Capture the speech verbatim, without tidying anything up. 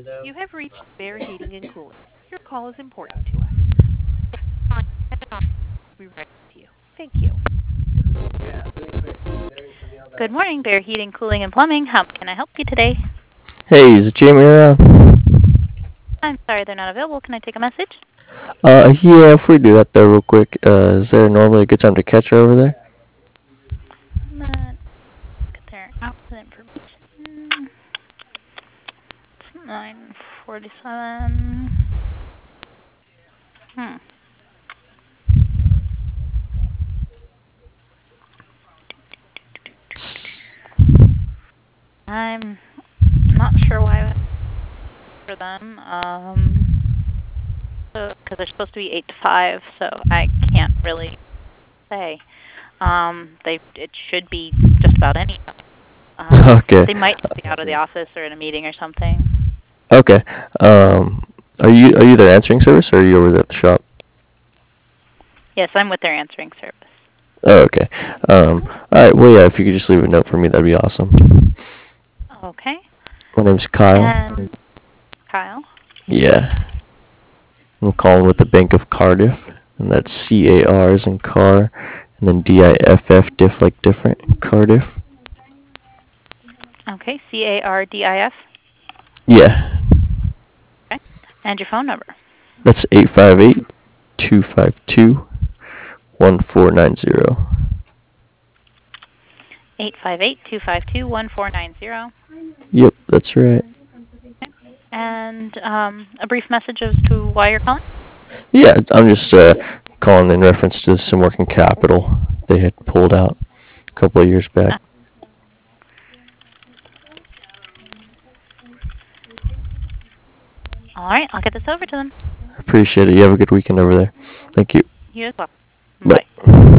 You have reached Bear Heating and Cooling. Your call is important to us. We'll be right with you. Thank you. Good morning, Bear Heating, Cooling, and Plumbing. How can I help you today? Hey, is Jamie around? I'm sorry they're not available. Can I take a message? Uh, yeah, if we do that though real quick, uh, is there normally a good time to catch her over there? Let's get their output information. It's nine forty-seven. Hmm. I'm not sure why for them. Um, because they're supposed to be eight to five, so I can't really say. Um, they it should be just about any. Um, Okay, they might be out of the office or in a meeting or something. okay. Um, are you are you their answering service or are you over there at the shop? Yes, I'm with their answering service. Oh, okay. Um, all right. Well, yeah. If you could just leave a note for me, that'd be awesome. Okay. My name's Kyle. And Kyle. Yeah, I'm calling with the Bank of Cardiff, and that's C A R as in car, and then D I F F, diff like different, Cardiff. Okay, C A R D I F. Yeah, Okay. And your phone number. that's eight five eight two five two one four nine zero. Eight five eight two five two one four nine zero. Yep, that's right. And um, a brief message as to why you're calling. Yeah, I'm just uh, calling in reference to some working capital they had pulled out a couple of years back. Uh, all right, I'll get this over to them. Appreciate it. You have a good weekend over there. Thank you. You as well. Bye. Bye.